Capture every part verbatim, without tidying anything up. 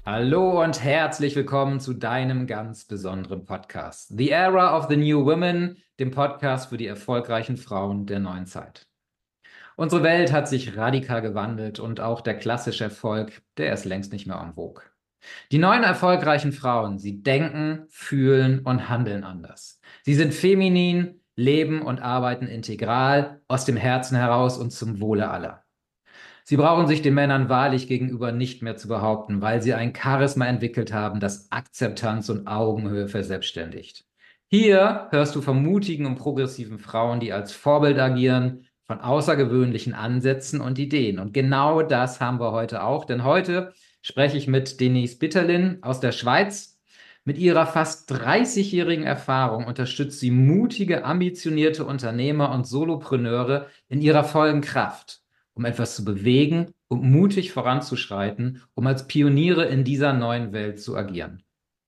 Hallo und herzlich willkommen zu deinem ganz besonderen Podcast. The Era of the New Women, dem Podcast für die erfolgreichen Frauen der neuen Zeit. Unsere Welt hat sich radikal gewandelt und auch der klassische Erfolg, der ist längst nicht mehr en vogue. Die neuen erfolgreichen Frauen, sie denken, fühlen und handeln anders. Sie sind feminin, leben und arbeiten integral, aus dem Herzen heraus und zum Wohle aller. Sie brauchen sich den Männern wahrlich gegenüber nicht mehr zu behaupten, weil sie ein Charisma entwickelt haben, das Akzeptanz und Augenhöhe verselbstständigt. Hier hörst du von mutigen und progressiven Frauen, die als Vorbild agieren, von außergewöhnlichen Ansätzen und Ideen. Und genau das haben wir heute auch, denn heute spreche ich mit Denise Bitterlin aus der Schweiz. Mit ihrer fast dreißigjährigen Erfahrung unterstützt sie mutige, ambitionierte Unternehmer und Solopreneure in ihrer vollen Kraft, um etwas zu bewegen und mutig voranzuschreiten, um als Pioniere in dieser neuen Welt zu agieren.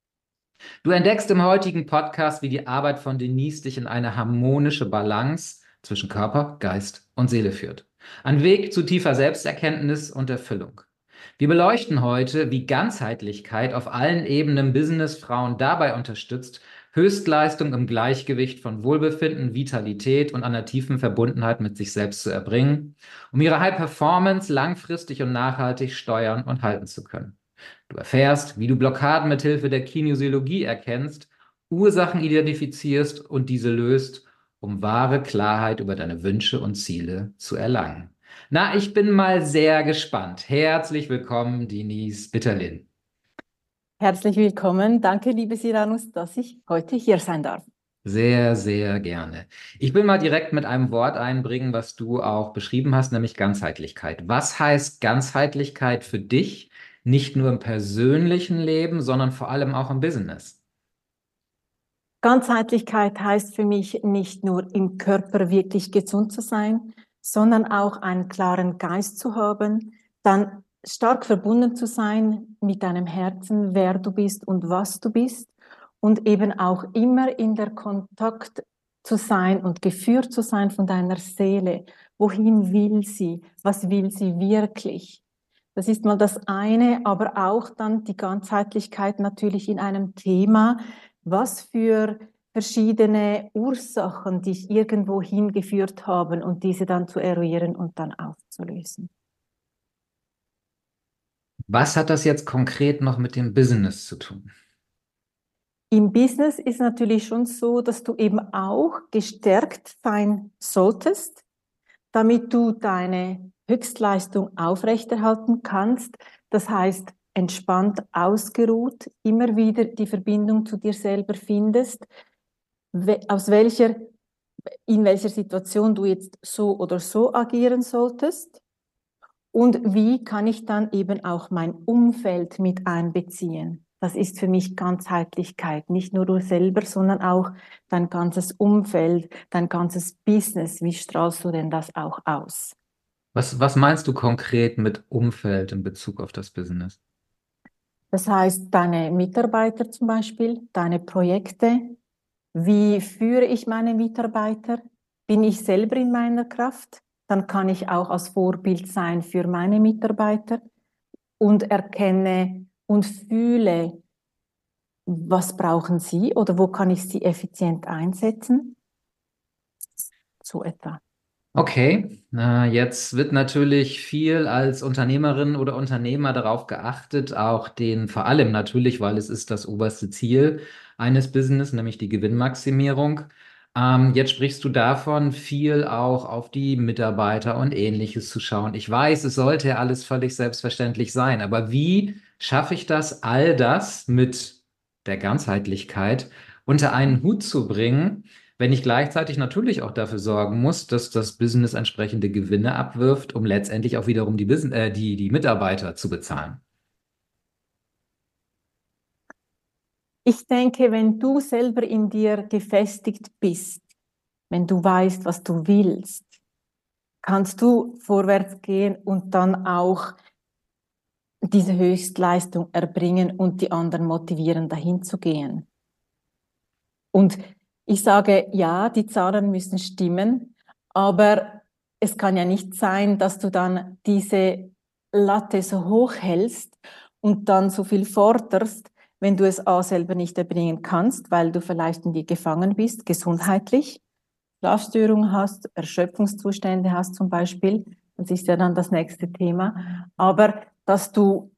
Du entdeckst im heutigen Podcast, wie die Arbeit von Denise dich in eine harmonische Balance zwischen Körper, Geist und Seele führt. Ein Weg zu tiefer Selbsterkenntnis und Erfüllung. Wir beleuchten heute, wie Ganzheitlichkeit auf allen Ebenen Businessfrauen dabei unterstützt, Höchstleistung im Gleichgewicht von Wohlbefinden, Vitalität und einer tiefen Verbundenheit mit sich selbst zu erbringen, um ihre High Performance langfristig und nachhaltig steuern und halten zu können. Du erfährst, wie du Blockaden mit Hilfe der Kinesiologie erkennst, Ursachen identifizierst und diese löst, um wahre Klarheit über deine Wünsche und Ziele zu erlangen. Na, ich bin mal sehr gespannt. Herzlich willkommen, Denise Bitterlin. Herzlich willkommen. Danke, liebe Siranus, dass ich heute hier sein darf. Sehr, sehr gerne. Ich will mal direkt mit einem Wort einbringen, was du auch beschrieben hast, nämlich Ganzheitlichkeit. Was heißt Ganzheitlichkeit für dich, nicht nur im persönlichen Leben, sondern vor allem auch im Business? Ganzheitlichkeit heißt für mich nicht nur im Körper wirklich gesund zu sein, sondern auch einen klaren Geist zu haben, dann stark verbunden zu sein mit deinem Herzen, wer du bist und was du bist und eben auch immer in der Kontakt zu sein und geführt zu sein von deiner Seele. Wohin will sie? Was will sie wirklich? Das ist mal das eine, aber auch dann die Ganzheitlichkeit natürlich in einem Thema, was für verschiedene Ursachen dich irgendwo hingeführt haben und diese dann zu eruieren und dann aufzulösen. Was hat das jetzt konkret noch mit dem Business zu tun? Im Business ist natürlich schon so, dass du eben auch gestärkt sein solltest, damit du deine Höchstleistung aufrechterhalten kannst. Das heißt, entspannt, ausgeruht, immer wieder die Verbindung zu dir selber findest, aus welcher, in welcher Situation du jetzt so oder so agieren solltest und wie kann ich dann eben auch mein Umfeld mit einbeziehen. Das ist für mich Ganzheitlichkeit, nicht nur du selber, sondern auch dein ganzes Umfeld, dein ganzes Business. Wie strahlst du denn das auch aus? Was, was meinst du konkret mit Umfeld in Bezug auf das Business? Das heißt, deine Mitarbeiter zum Beispiel, deine Projekte. Wie führe ich meine Mitarbeiter? Bin ich selber in meiner Kraft? Dann kann ich auch als Vorbild sein für meine Mitarbeiter und erkenne und fühle, was brauchen sie oder wo kann ich sie effizient einsetzen? So etwa. Okay, äh, jetzt wird natürlich viel als Unternehmerin oder Unternehmer darauf geachtet, auch den, vor allem natürlich, weil es ist das oberste Ziel eines Business, nämlich die Gewinnmaximierung. Ähm, jetzt sprichst du davon, viel auch auf die Mitarbeiter und Ähnliches zu schauen. Ich weiß, es sollte ja alles völlig selbstverständlich sein, aber wie schaffe ich das, all das mit der Ganzheitlichkeit unter einen Hut zu bringen, wenn ich gleichzeitig natürlich auch dafür sorgen muss, dass das Business entsprechende Gewinne abwirft, um letztendlich auch wiederum die, Business, äh, die, die Mitarbeiter zu bezahlen? Ich denke, wenn du selber in dir gefestigt bist, wenn du weißt, was du willst, kannst du vorwärts gehen und dann auch diese Höchstleistung erbringen und die anderen motivieren, dahin zu gehen. Und ich sage, ja, die Zahlen müssen stimmen, aber es kann ja nicht sein, dass du dann diese Latte so hoch hältst und dann so viel forderst, wenn du es A selber nicht erbringen kannst, weil du vielleicht in dir gefangen bist, gesundheitlich, Schlafstörungen hast, Erschöpfungszustände hast zum Beispiel, das ist ja dann das nächste Thema, aber dass du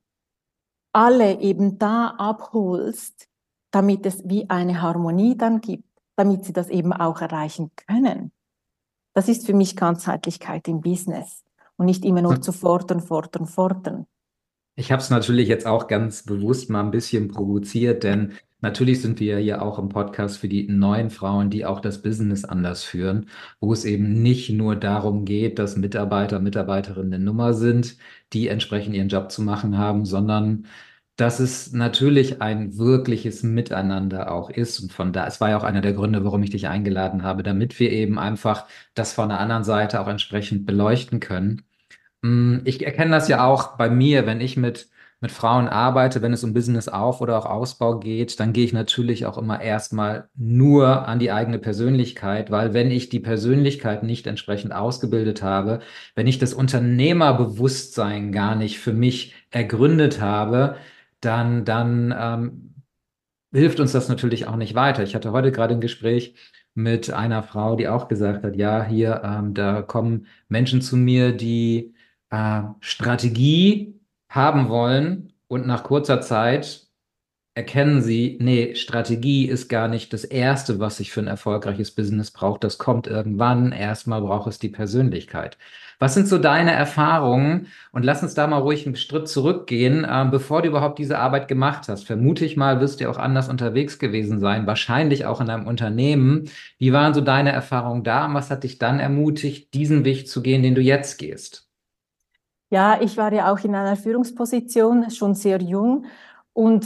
alle eben da abholst, damit es wie eine Harmonie dann gibt, damit sie das eben auch erreichen können. Das ist für mich Ganzheitlichkeit im Business und nicht immer nur zu fordern, fordern, fordern. Ich habe es natürlich jetzt auch ganz bewusst mal ein bisschen provoziert, denn natürlich sind wir hier auch im Podcast für die neuen Frauen, die auch das Business anders führen, wo es eben nicht nur darum geht, dass Mitarbeiter, Mitarbeiterinnen eine Nummer sind, die entsprechend ihren Job zu machen haben, sondern dass es natürlich ein wirkliches Miteinander auch ist. Und von da, es war ja auch einer der Gründe, warum ich dich eingeladen habe, damit wir eben einfach das von der anderen Seite auch entsprechend beleuchten können. Mm, Ich erkenne das ja auch bei mir, wenn ich mit, mit Frauen arbeite, wenn es um Business-Auf- oder auch Ausbau geht, dann gehe ich natürlich auch immer erstmal nur an die eigene Persönlichkeit, weil wenn ich die Persönlichkeit nicht entsprechend ausgebildet habe, wenn ich das Unternehmerbewusstsein gar nicht für mich ergründet habe, dann, dann ähm, hilft uns das natürlich auch nicht weiter. Ich hatte heute gerade ein Gespräch mit einer Frau, die auch gesagt hat, ja, hier, ähm, da kommen Menschen zu mir, die äh, Strategie haben wollen und nach kurzer Zeit erkennen sie, nee, Strategie ist gar nicht das Erste, was ich für ein erfolgreiches Business brauche. Das kommt irgendwann. Erstmal braucht es die Persönlichkeit. Was sind so deine Erfahrungen? Und lass uns da mal ruhig einen Schritt zurückgehen, äh, bevor du überhaupt diese Arbeit gemacht hast. Vermute ich mal, wirst du ja auch anders unterwegs gewesen sein, wahrscheinlich auch in deinem Unternehmen. Wie waren so deine Erfahrungen da und was hat dich dann ermutigt, diesen Weg zu gehen, den du jetzt gehst? Ja, ich war ja auch in einer Führungsposition, schon sehr jung und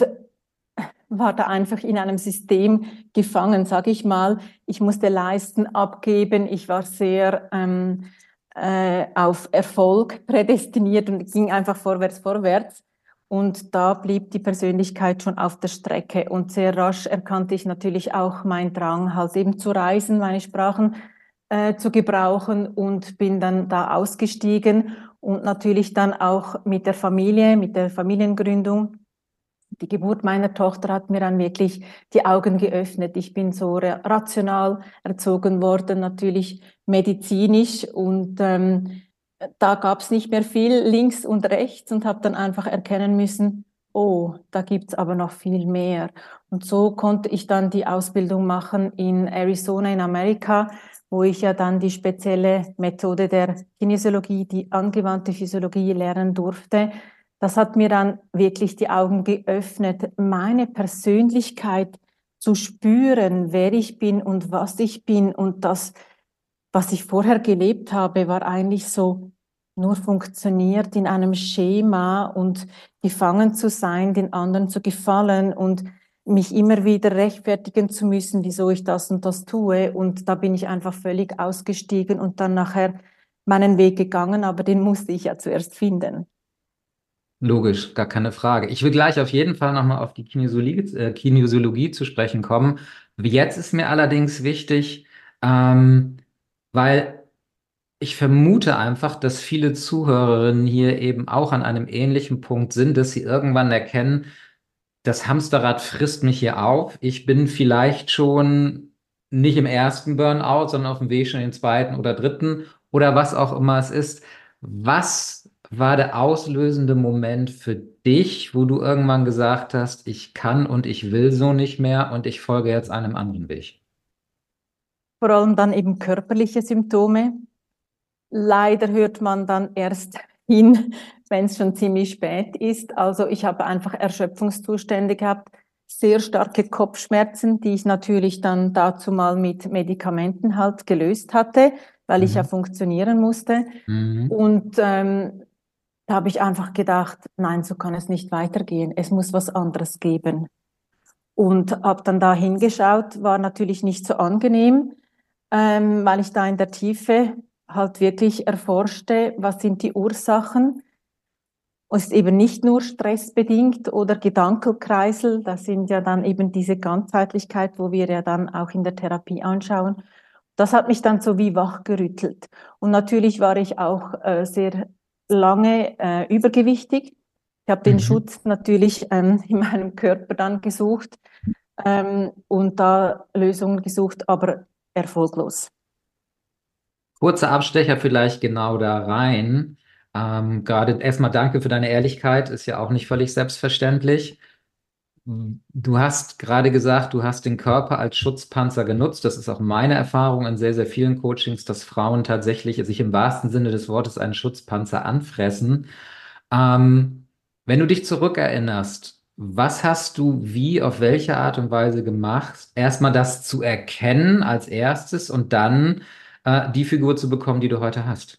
war da einfach in einem System gefangen, sage ich mal. Ich musste leisten, abgeben. Ich war sehr ähm, äh, auf Erfolg prädestiniert und ging einfach vorwärts, vorwärts. Und da blieb die Persönlichkeit schon auf der Strecke. Und sehr rasch erkannte ich natürlich auch meinen Drang, halt eben zu reisen, meine Sprachen äh, zu gebrauchen und bin dann da ausgestiegen und natürlich dann auch mit der Familie, mit der Familiengründung. Die Geburt meiner Tochter hat mir dann wirklich die Augen geöffnet. Ich bin so rational erzogen worden, natürlich medizinisch und ähm, da gab es nicht mehr viel links und rechts und habe dann einfach erkennen müssen, oh, da gibt's aber noch viel mehr. Und so konnte ich dann die Ausbildung machen in Arizona in Amerika, wo ich ja dann die spezielle Methode der Kinesiologie, die angewandte Physiologie lernen durfte. Das hat mir dann wirklich die Augen geöffnet, meine Persönlichkeit zu spüren, wer ich bin und was ich bin. Und das, was ich vorher gelebt habe, war eigentlich so nur funktioniert in einem Schema und gefangen zu sein, den anderen zu gefallen und mich immer wieder rechtfertigen zu müssen, wieso ich das und das tue. Und da bin ich einfach völlig ausgestiegen und dann nachher meinen Weg gegangen, aber den musste ich ja zuerst finden. Logisch, gar keine Frage. Ich will gleich auf jeden Fall nochmal auf die Kinesiologie, äh, Kinesiologie zu sprechen kommen. Jetzt ist mir allerdings wichtig, ähm, weil ich vermute einfach, dass viele Zuhörerinnen hier eben auch an einem ähnlichen Punkt sind, dass sie irgendwann erkennen, das Hamsterrad frisst mich hier auf. Ich bin vielleicht schon nicht im ersten Burnout, sondern auf dem Weg schon in den zweiten oder dritten oder was auch immer es ist. Was war der auslösende Moment für dich, wo du irgendwann gesagt hast, ich kann und ich will so nicht mehr und ich folge jetzt einem anderen Weg? Vor allem dann eben körperliche Symptome. Leider hört man dann erst hin, wenn es schon ziemlich spät ist. Also ich habe einfach Erschöpfungszustände gehabt, sehr starke Kopfschmerzen, die ich natürlich dann dazu mal mit Medikamenten halt gelöst hatte, weil ich ja Mhm. funktionieren musste. Mhm. Und ähm, da habe ich einfach gedacht, nein, so kann es nicht weitergehen. Es muss was anderes geben. Und habe dann da hingeschaut, war natürlich nicht so angenehm, ähm, weil ich da in der Tiefe halt wirklich erforschte, was sind die Ursachen. Und es ist eben nicht nur stressbedingt oder Gedankenkreisel, das sind ja dann eben diese Ganzheitlichkeit, wo wir ja dann auch in der Therapie anschauen. Das hat mich dann so wie wachgerüttelt. Und natürlich war ich auch äh, sehr lange äh, übergewichtig. Ich habe den Mhm. Schutz natürlich ähm, in meinem Körper dann gesucht ähm, und da Lösungen gesucht, aber erfolglos. Kurzer Abstecher vielleicht genau da rein. Ähm, gerade erstmal danke für deine Ehrlichkeit, ist ja auch nicht völlig selbstverständlich. Du hast gerade gesagt, du hast den Körper als Schutzpanzer genutzt. Das ist auch meine Erfahrung in sehr, sehr vielen Coachings, dass Frauen tatsächlich sich im wahrsten Sinne des Wortes einen Schutzpanzer anfressen. Ähm, Wenn du dich zurückerinnerst, was hast du wie, auf welche Art und Weise gemacht? Erstmal das zu erkennen als erstes und dann äh, die Figur zu bekommen, die du heute hast.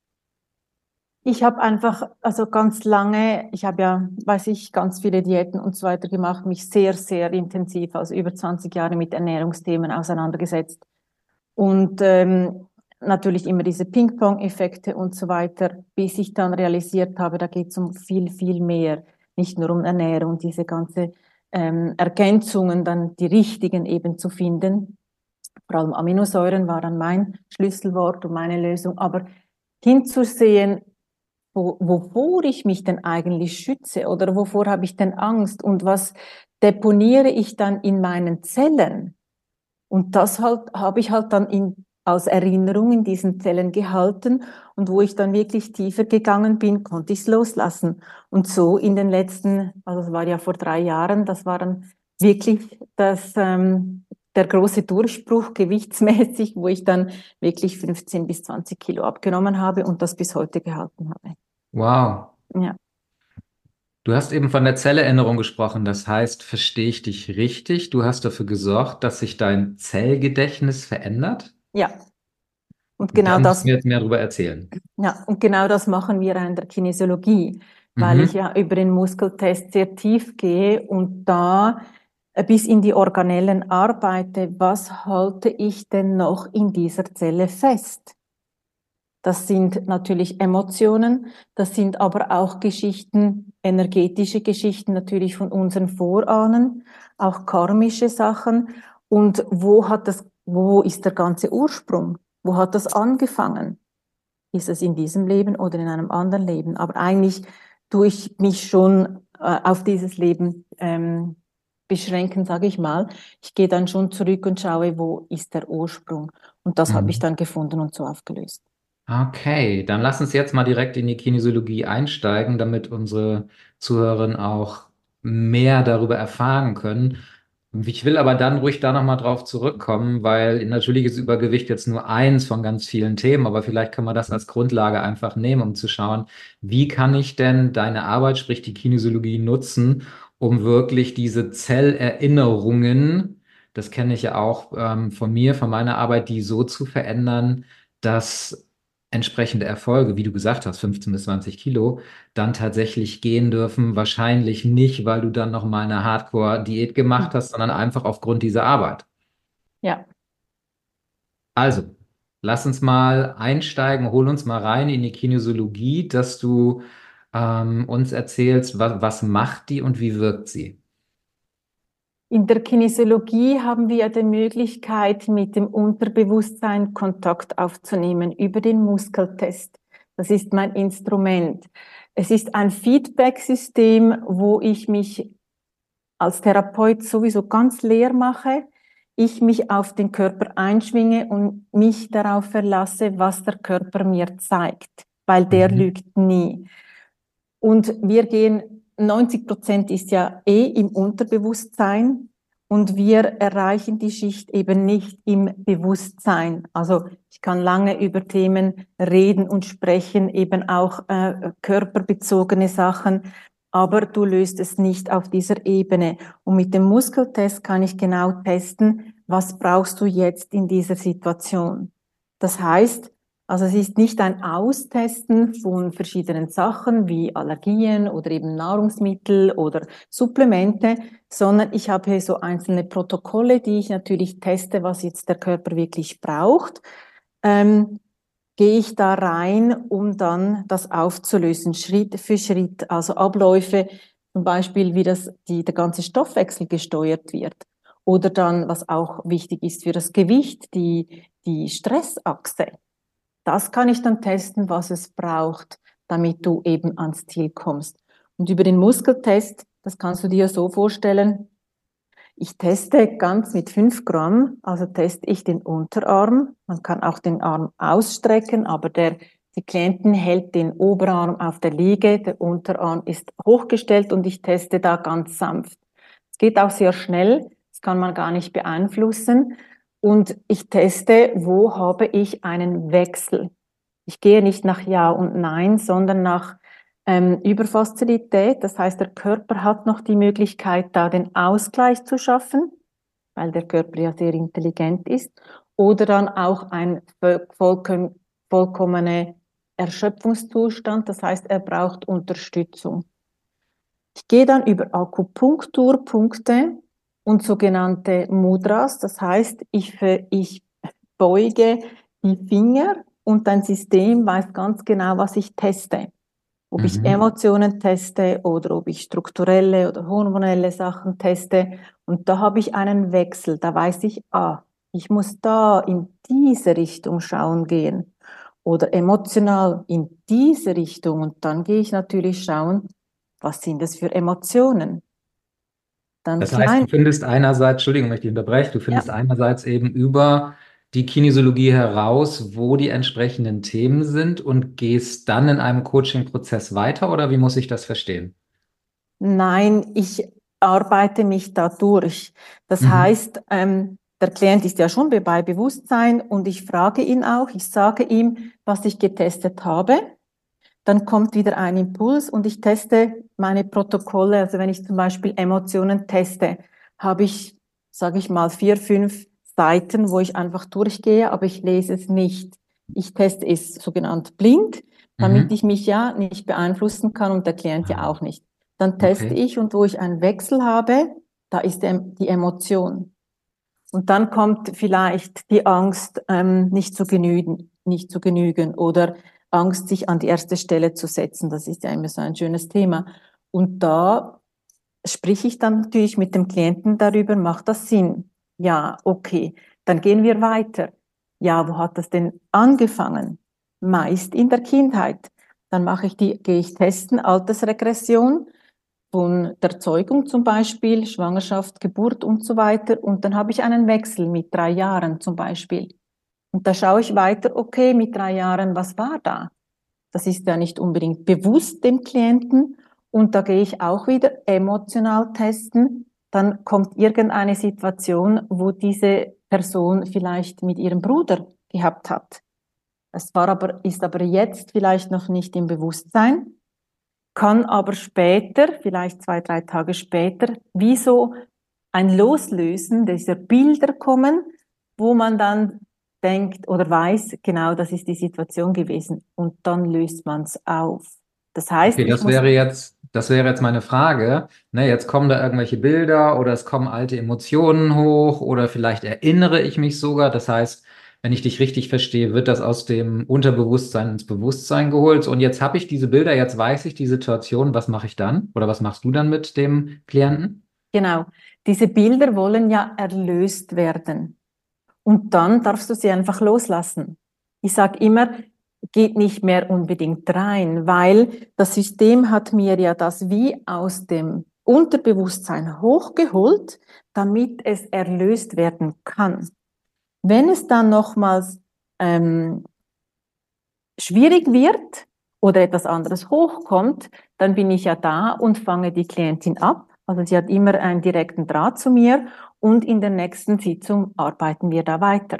Ich habe einfach, also ganz lange, ich habe ja, weiß ich, ganz viele Diäten und so weiter gemacht, mich sehr, sehr intensiv, also über zwanzig Jahre mit Ernährungsthemen auseinandergesetzt. Und ähm, natürlich immer diese Ping-Pong-Effekte und so weiter, bis ich dann realisiert habe, da geht es um viel, viel mehr. Nicht nur um Ernährung, diese ganze ähm, Ergänzungen, dann die richtigen eben zu finden. Vor allem Aminosäuren war dann mein Schlüsselwort und meine Lösung. Aber hinzusehen, wo, wovor ich mich denn eigentlich schütze oder wovor habe ich denn Angst und was deponiere ich dann in meinen Zellen? Und das halt habe ich halt dann in, als Erinnerung in diesen Zellen gehalten und wo ich dann wirklich tiefer gegangen bin, konnte ich es loslassen. Und so in den letzten, also das war ja vor drei Jahren, das war dann wirklich das, ähm, der große Durchbruch gewichtsmäßig, wo ich dann wirklich fünfzehn bis zwanzig Kilo abgenommen habe und das bis heute gehalten habe. Wow. Ja. Du hast eben von der Zellerinnerung gesprochen. Das heißt, verstehe ich dich richtig? Du hast dafür gesorgt, dass sich dein Zellgedächtnis verändert? Ja, und Da genau musst du das, mir jetzt mehr darüber erzählen. ja, und genau das machen wir in der Kinesiologie, weil ich Mhm. ja über den Muskeltest sehr tief gehe und da äh, bis in die Organellen arbeite. Was halte ich denn noch in dieser Zelle fest? Das sind natürlich Emotionen, das sind aber auch Geschichten, energetische Geschichten natürlich von unseren Vorahnen, auch karmische Sachen. Und wo hat das, wo ist der ganze Ursprung? Wo hat das angefangen? Ist es in diesem Leben oder in einem anderen Leben? Aber eigentlich tue ich mich schon äh, auf dieses Leben ähm, beschränken, sage ich mal. Ich gehe dann schon zurück und schaue, wo ist der Ursprung? Und das habe ich Mhm. dann gefunden und so aufgelöst. Okay, dann lass uns jetzt mal direkt in die Kinesiologie einsteigen, damit unsere Zuhörerinnen auch mehr darüber erfahren können. Ich will aber dann ruhig da nochmal drauf zurückkommen, weil natürlich ist Übergewicht jetzt nur eins von ganz vielen Themen, aber vielleicht kann man das als Grundlage einfach nehmen, um zu schauen, wie kann ich denn deine Arbeit, sprich die Kinesiologie, nutzen, um wirklich diese Zellerinnerungen, das kenne ich ja auch ähm, von mir, von meiner Arbeit, die so zu verändern, dass entsprechende Erfolge, wie du gesagt hast, fünfzehn bis zwanzig Kilo, dann tatsächlich gehen dürfen. Wahrscheinlich nicht, weil du dann noch mal eine Hardcore-Diät gemacht hast, sondern einfach aufgrund dieser Arbeit. Ja, Also, lass uns mal einsteigen, hol uns mal rein in die Kinesiologie, dass du ähm, uns erzählst, was, was macht die und wie wirkt sie? in der Kinesiologie haben wir ja die Möglichkeit, mit dem Unterbewusstsein Kontakt aufzunehmen über den Muskeltest. Das ist mein Instrument. Es ist ein Feedback-System, wo ich mich als Therapeut sowieso ganz leer mache, ich mich auf den Körper einschwinge und mich darauf verlasse, was der Körper mir zeigt, weil der Mhm. lügt nie. Und wir gehen, neunzig Prozent ist ja eh im Unterbewusstsein und wir erreichen die Schicht eben nicht im Bewusstsein. Also ich kann lange über Themen reden und sprechen, eben auch äh, körperbezogene Sachen, aber du löst es nicht auf dieser Ebene. Und mit dem Muskeltest kann ich genau testen, was brauchst du jetzt in dieser Situation. Das heißt, also es ist nicht ein Austesten von verschiedenen Sachen wie Allergien oder eben Nahrungsmittel oder Supplemente, sondern ich habe hier so einzelne Protokolle, die ich natürlich teste, was jetzt der Körper wirklich braucht. Ähm, gehe ich da rein, um dann das aufzulösen, Schritt für Schritt, also Abläufe, zum Beispiel, wie das, die, der ganze Stoffwechsel gesteuert wird. Oder dann, was auch wichtig ist für das Gewicht, die, die Stressachse. Das kann ich dann testen, was es braucht, damit du eben ans Ziel kommst. Und über den Muskeltest, das kannst du dir so vorstellen, ich teste ganz mit fünf Gramm, also teste ich den Unterarm. Man kann auch den Arm ausstrecken, aber der, die Klientin hält den Oberarm auf der Liege, der Unterarm ist hochgestellt und ich teste da ganz sanft. Es geht auch sehr schnell, das kann man gar nicht beeinflussen. Und ich teste, wo habe ich einen Wechsel. Ich gehe nicht nach Ja und Nein, sondern nach ähm, Überfazilität. Das heißt, der Körper hat noch die Möglichkeit, da den Ausgleich zu schaffen, weil der Körper ja sehr intelligent ist, oder dann auch ein vollkommen, vollkommener Erschöpfungszustand. Das heißt, er braucht Unterstützung. Ich gehe dann über Akupunkturpunkte und sogenannte Mudras. Das heißt, ich, ich beuge die Finger und dein System weiß ganz genau, was ich teste. Ob mhm. ich Emotionen teste oder ob ich strukturelle oder hormonelle Sachen teste. Und da habe ich einen Wechsel. Da weiß ich, ah, ich muss da in diese Richtung schauen gehen. Oder emotional in diese Richtung. Und dann gehe ich natürlich schauen, was sind das für Emotionen? Dann das heißt, klein. Du findest einerseits, Entschuldigung, wenn ich dich unterbreche, du findest ja. einerseits eben über die Kinesiologie heraus, wo die entsprechenden Themen sind und gehst dann in einem Coaching-Prozess weiter oder wie muss ich das verstehen? Nein, ich arbeite mich da durch. Das mhm. heißt, ähm, der Klient ist ja schon bei Bewusstsein und ich frage ihn auch, ich sage ihm, was ich getestet habe. Dann kommt wieder ein Impuls und ich teste meine Protokolle. Also wenn ich zum Beispiel Emotionen teste, habe ich, sage ich mal, vier, fünf Seiten, wo ich einfach durchgehe, aber ich lese es nicht. Ich teste es sogenannt blind, damit mhm. ich mich ja nicht beeinflussen kann und der Klient ja auch nicht. Dann teste okay. ich und wo ich einen Wechsel habe, da ist die Emotion. Und dann kommt vielleicht die Angst, ähm, nicht zu genügen, nicht zu genügen oder Angst, sich an die erste Stelle zu setzen. Das ist ja immer so ein schönes Thema. Und da spreche ich dann natürlich mit dem Klienten darüber, macht das Sinn? Ja, okay. Dann gehen wir weiter. Ja, wo hat das denn angefangen? Meist in der Kindheit. Dann mache ich die, gehe ich testen, Altersregression von der Zeugung zum Beispiel, Schwangerschaft, Geburt und so weiter. Und dann habe ich einen Wechsel mit drei Jahren zum Beispiel. Und da schaue ich weiter, okay, mit drei Jahren, was war da? Das ist ja nicht unbedingt bewusst dem Klienten. Und da gehe ich auch wieder emotional testen. Dann kommt irgendeine Situation, wo diese Person vielleicht mit ihrem Bruder gehabt hat. Das war aber, ist aber jetzt vielleicht noch nicht im Bewusstsein, kann aber später, vielleicht zwei, drei Tage später, wie so ein Loslösen dieser Bilder kommen, wo man dann denkt oder weiß, genau, das ist die Situation gewesen. Und dann löst man es auf. Das heißt, okay, das wäre jetzt, das wäre jetzt meine Frage. Ne, jetzt kommen da irgendwelche Bilder oder es kommen alte Emotionen hoch oder vielleicht erinnere ich mich sogar. Das heißt, wenn ich dich richtig verstehe, wird das aus dem Unterbewusstsein ins Bewusstsein geholt. Und jetzt habe ich diese Bilder, jetzt weiß ich die Situation. Was mache ich dann? Oder was machst du dann mit dem Klienten? Genau. Diese Bilder wollen ja erlöst werden. Und dann darfst du sie einfach loslassen. Ich sage immer, geht nicht mehr unbedingt rein, weil das System hat mir ja das wie aus dem Unterbewusstsein hochgeholt, damit es erlöst werden kann. Wenn es dann nochmals ähm, schwierig wird oder etwas anderes hochkommt, dann bin ich ja da und fange die Klientin ab. Also sie hat immer einen direkten Draht zu mir und in der nächsten Sitzung arbeiten wir da weiter.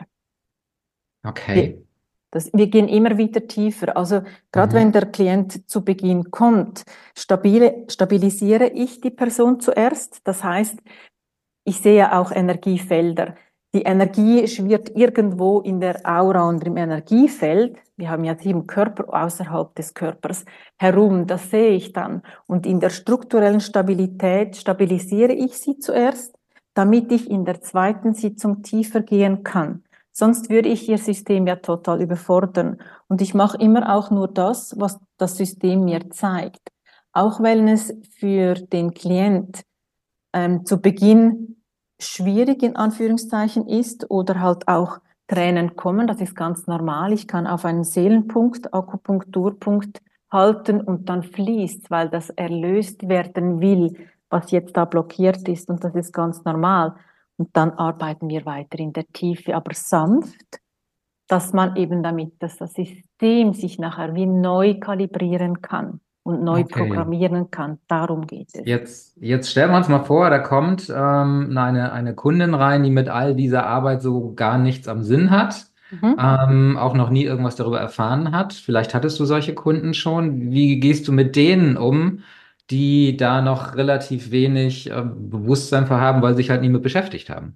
Okay. Wir, das, wir gehen immer wieder tiefer. Also gerade mhm. wenn der Klient zu Beginn kommt, stabile, stabilisiere ich die Person zuerst. Das heißt, ich sehe auch Energiefelder. Die Energie schwirrt irgendwo in der Aura und im Energiefeld. Wir haben ja sieben Körper außerhalb des Körpers herum. Das sehe ich dann. Und in der strukturellen Stabilität stabilisiere ich sie zuerst, damit ich in der zweiten Sitzung tiefer gehen kann. Sonst würde ich ihr System ja total überfordern. Und ich mache immer auch nur das, was das System mir zeigt. Auch wenn es für den Klient ähm, zu Beginn schwierig in Anführungszeichen ist oder halt auch Tränen kommen, das ist ganz normal. Ich kann auf einen Seelenpunkt, Akupunkturpunkt halten und dann fließt, weil das erlöst werden will, was jetzt da blockiert ist. Und das ist ganz normal. Und dann arbeiten wir weiter in der Tiefe, aber sanft, dass man eben damit, dass das System sich nachher wie neu kalibrieren kann und neu Okay. programmieren kann. Darum geht es. Jetzt, jetzt stellen wir uns mal vor, da kommt ähm, eine, eine Kundin rein, die mit all dieser Arbeit so gar nichts am Sinn hat, Mhm. ähm, auch noch nie irgendwas darüber erfahren hat. Vielleicht hattest du solche Kunden schon. Wie gehst du mit denen um, die da noch relativ wenig äh, Bewusstsein für haben, weil sie sich halt nie mit beschäftigt haben?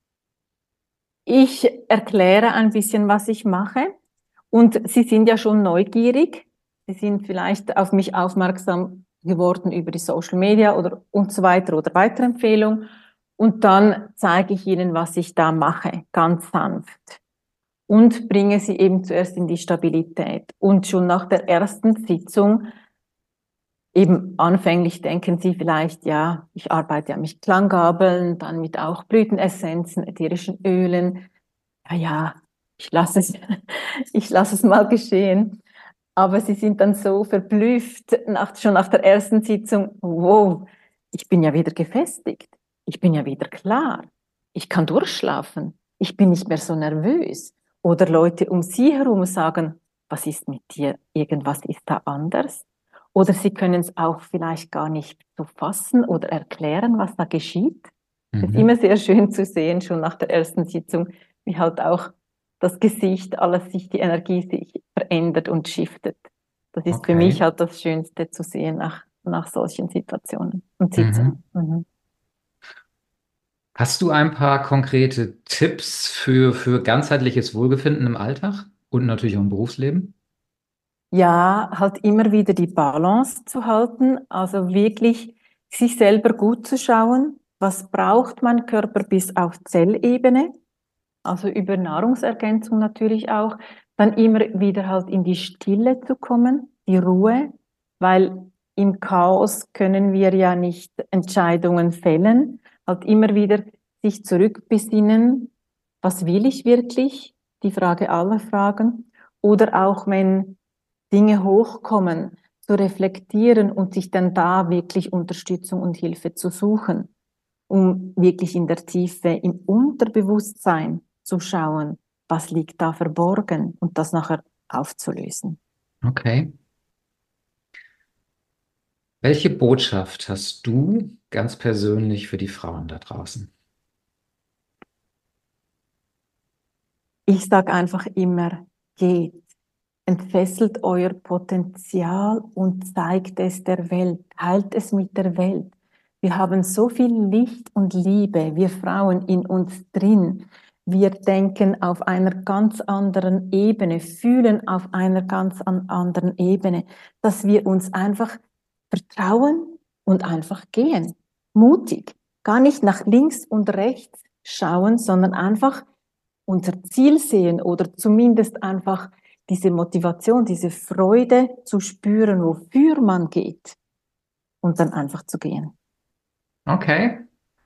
Ich erkläre ein bisschen, was ich mache. Und Sie sind ja schon neugierig. Sie sind vielleicht auf mich aufmerksam geworden über die Social Media oder und so weiter oder Weiterempfehlung. Und dann zeige ich Ihnen, was ich da mache, ganz sanft. Und bringe Sie eben zuerst in die Stabilität. Und schon nach der ersten Sitzung, eben anfänglich denken Sie vielleicht, ja, ich arbeite ja mit Klanggabeln, dann mit auch Blütenessenzen, ätherischen Ölen. Ja, ja, ich lasse es, ich lasse es mal geschehen. Aber sie sind dann so verblüfft, nach, schon nach der ersten Sitzung, wow, ich bin ja wieder gefestigt, ich bin ja wieder klar, ich kann durchschlafen, ich bin nicht mehr so nervös. Oder Leute um sie herum sagen, was ist mit dir, irgendwas ist da anders. Oder sie können es auch vielleicht gar nicht so fassen oder erklären, was da geschieht. Es ist Mhm. immer sehr schön zu sehen, schon nach der ersten Sitzung, wie halt auch das Gesicht, alles sich, die Energie sich verändert und shiftet. Das ist für mich Okay. halt das Schönste zu sehen nach, nach solchen Situationen und Mhm. Sitzungen. Mhm. Hast du ein paar konkrete Tipps für, für ganzheitliches Wohlbefinden im Alltag und natürlich auch im Berufsleben? Ja, halt immer wieder die Balance zu halten, also wirklich sich selber gut zu schauen, was braucht mein Körper bis auf Zellebene, also über Nahrungsergänzung natürlich auch, dann immer wieder halt in die Stille zu kommen, die Ruhe, weil im Chaos können wir ja nicht Entscheidungen fällen, halt immer wieder sich zurückbesinnen, was will ich wirklich, die Frage aller Fragen, oder auch wenn Dinge hochkommen, zu reflektieren und sich dann da wirklich Unterstützung und Hilfe zu suchen, um wirklich in der Tiefe, im Unterbewusstsein zu schauen, was liegt da verborgen und das nachher aufzulösen. Okay. Welche Botschaft hast du ganz persönlich für die Frauen da draußen? Ich sage einfach immer, geht, entfesselt euer Potenzial und zeigt es der Welt, teilt es mit der Welt. Wir haben so viel Licht und Liebe, wir Frauen in uns drin. Wir denken auf einer ganz anderen Ebene, fühlen auf einer ganz an anderen Ebene, dass wir uns einfach vertrauen und einfach gehen. Mutig, gar nicht nach links und rechts schauen, sondern einfach unser Ziel sehen oder zumindest einfach diese Motivation, diese Freude zu spüren, wofür man geht und dann einfach zu gehen. Okay.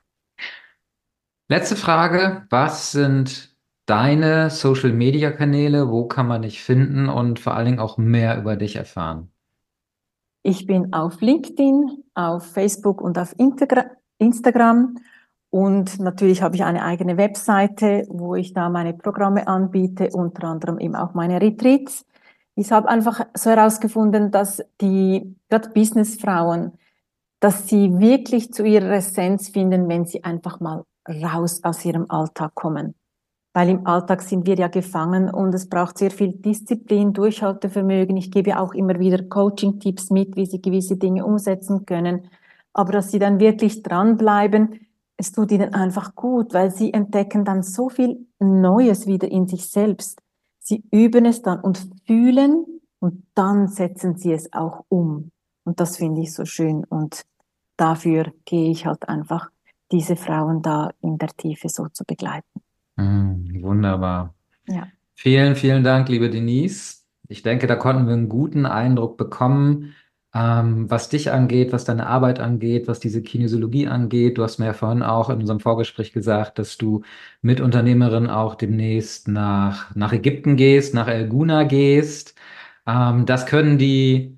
Letzte Frage. Was sind deine Social-Media-Kanäle? Wo kann man dich finden und vor allen Dingen auch mehr über dich erfahren? Ich bin auf LinkedIn, auf Facebook und auf Integra Instagram und natürlich habe ich eine eigene Webseite, wo ich da meine Programme anbiete, unter anderem eben auch meine Retreats. Ich habe einfach so herausgefunden, dass die gerade Businessfrauen, dass sie wirklich zu ihrer Essenz finden, wenn sie einfach mal raus aus ihrem Alltag kommen. Weil im Alltag sind wir ja gefangen und es braucht sehr viel Disziplin, Durchhaltevermögen. Ich gebe auch immer wieder Coaching-Tipps mit, wie sie gewisse Dinge umsetzen können. Aber dass sie dann wirklich dranbleiben, es tut ihnen einfach gut, weil sie entdecken dann so viel Neues wieder in sich selbst. Sie üben es dann und fühlen und dann setzen sie es auch um. Und das finde ich so schön. Und dafür gehe ich halt einfach, diese Frauen da in der Tiefe so zu begleiten. Hm, wunderbar. Ja. Vielen, vielen Dank, liebe Denise. Ich denke, da konnten wir einen guten Eindruck bekommen, ähm, was dich angeht, was deine Arbeit angeht, was diese Kinesiologie angeht. Du hast mir ja vorhin auch in unserem Vorgespräch gesagt, dass du mit Unternehmerin auch demnächst nach, nach Ägypten gehst, nach El Guna gehst. Ähm, das können die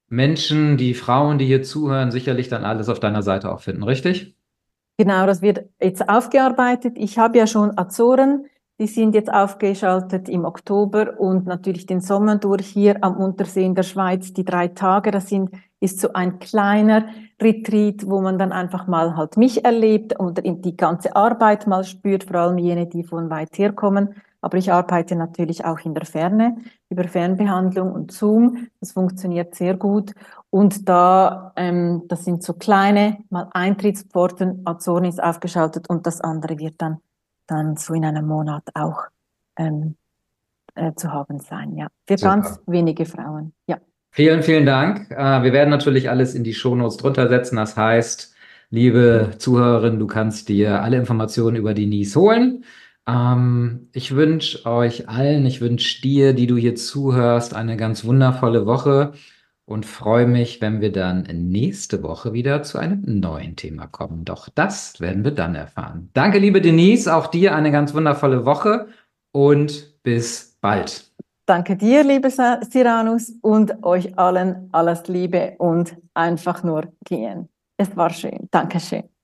Menschen, die Frauen, die hier zuhören, sicherlich dann alles auf deiner Seite auch finden, richtig? Genau, das wird jetzt aufgearbeitet. Ich habe ja schon Azoren, die sind jetzt aufgeschaltet im Oktober und natürlich den Sommer durch hier am Untersee in der Schweiz, die drei Tage, das sind, ist so ein kleiner Retreat, wo man dann einfach mal halt mich erlebt und die ganze Arbeit mal spürt, vor allem jene, die von weit herkommen. Aber ich arbeite natürlich auch in der Ferne über Fernbehandlung und Zoom. Das funktioniert sehr gut. Und da, ähm, das sind so kleine, mal Eintrittspforten, Azoren ist aufgeschaltet und das andere wird dann, dann so in einem Monat auch ähm, äh, zu haben sein, ja. Für ganz Super. wenige Frauen, ja. Vielen, vielen Dank. Äh, wir werden natürlich alles in die Shownotes drunter setzen. Das heißt, liebe Zuhörerin, du kannst dir alle Informationen über Denise holen. Ähm, ich wünsche euch allen, ich wünsche dir, die du hier zuhörst, eine ganz wundervolle Woche und freue mich, wenn wir dann nächste Woche wieder zu einem neuen Thema kommen. Doch das werden wir dann erfahren. Danke, liebe Denise, auch dir eine ganz wundervolle Woche und bis bald. Danke dir, liebe Cyranus, und euch allen alles Liebe und einfach nur gehen. Es war schön. Dankeschön.